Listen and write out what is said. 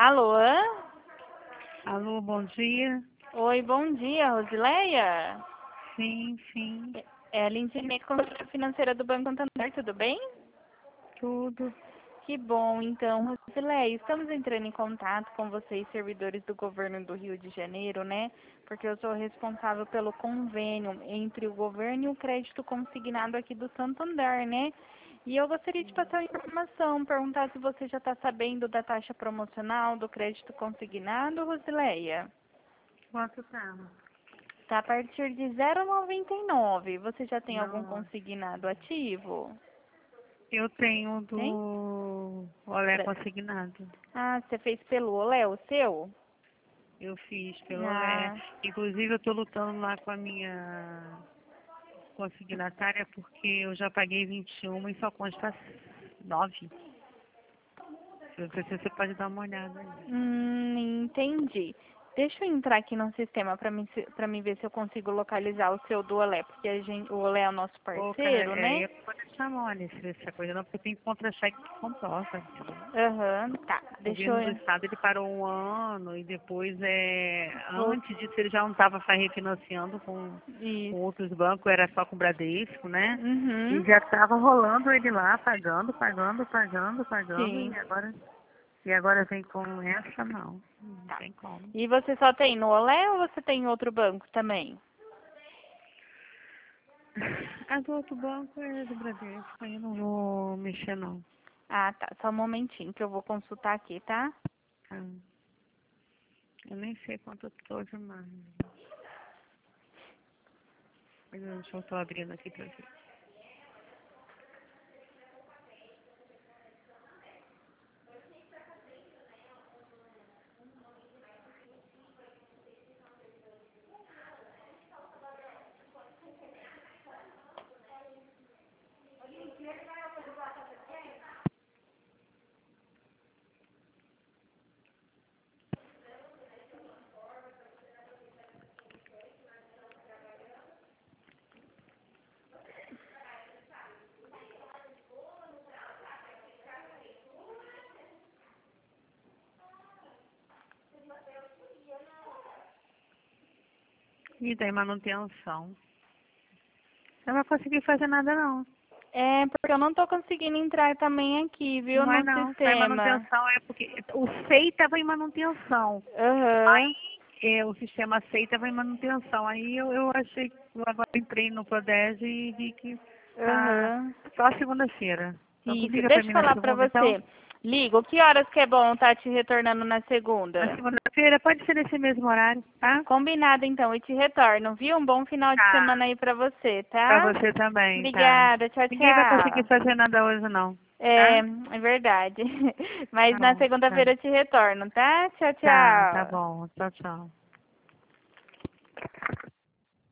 Alô? Alô, bom dia. Oi, bom dia, Rosileia. Sim, sim, É a Lindinei, consultora financeira do Banco Santander, tudo bem? tudo. Que bom, então, Rosileia, estamos entrando em contato com vocês, servidores do governo do Rio de Janeiro, né? Porque eu sou responsável pelo convênio entre o governo e o crédito consignado aqui do Santander, né? E eu gostaria de passar a informação, perguntar se você já está sabendo da taxa promocional do crédito consignado, Rosileia. Quanto tá? Tá a partir de 0,99. Você já tem algum Não, consignado ativo? eu tenho Tem? do Olé Pra- consignado. Ah, você fez pelo Olé, o seu? Eu fiz pelo Olé. Ah, Inclusive, eu tô lutando lá com a minha consignatária porque eu já paguei 21 e só consta 9. Se você pode dar uma olhada aí. entendi. Deixa eu entrar aqui no sistema para mim ver se eu consigo localizar o seu do Olé, porque o Olé é o nosso Pô, cara, parceiro, né? eu não vou deixar mole essa coisa não, porque tem contra-cheque que comprova, entendeu? Aham, tá. O Deixa governo do eu... estado ele parou um ano e depois, Vou... antes disso, ele já não estava refinanciando com Isso. outros bancos, era só com o Bradesco, né? E Uhum. já estava rolando ele lá, pagando, Sim. e agora vem com essa, não Tá. tem como. E você só tem no Olé ou você tem em outro banco também? A do outro banco é do Bradesco, aí eu não vou mexer não. Ah, tá. Só um momentinho que eu vou consultar aqui, tá? Tá? Eu nem sei quanto eu tô demais. Deixa eu tô abrindo aqui pra ver. E tem manutenção. Não vai conseguir fazer nada não. É, porque eu não tô conseguindo entrar também aqui, viu, Não é no não. Tá em sistema. manutenção é porque o SEI estava em manutenção. Aham, Aí o sistema SEI estava em manutenção. Aí eu achei que eu agora entrei no Prodege e vi que tá aham. só segunda-feira. Então tu Isso. liga pra Deixa eu mim na falar pra segunda então? você. Ligo, que horas que é bom estar te retornando na Na segunda? segunda-feira pode ser nesse mesmo horário, tá? Combinado, então, eu te retorno, viu? Um bom final de Tá. semana aí pra você, Pra tá? você também, tá? Obrigada, tchau, Ninguém vai conseguir tchau. fazer nada hoje não, É, tá? é verdade. Mas Tá na bom, tá. segunda-feira eu te retorno, tá? Tchau, Tá tchau. bom. Tchau, tchau.